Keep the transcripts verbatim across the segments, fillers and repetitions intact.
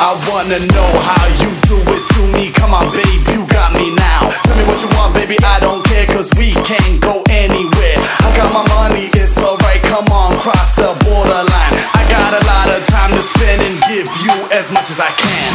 I wanna know how you do it to me. Come on, babe, you got me now. Tell me what you want, baby, I don't care, cause we can't go anywhere. I got my money, it's alright, come on, cross the borderline. I got a lot of time to spend and give you as much as I can.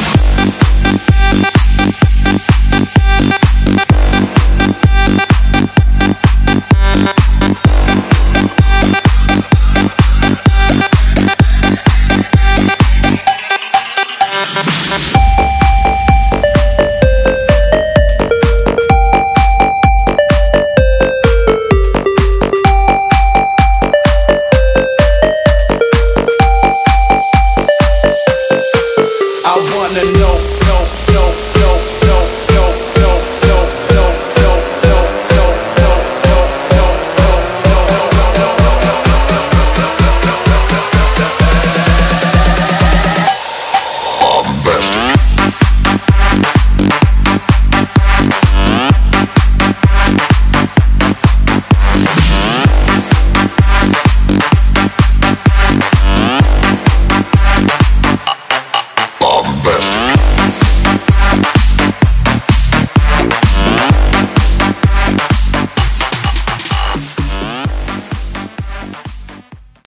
I wanna know, know, know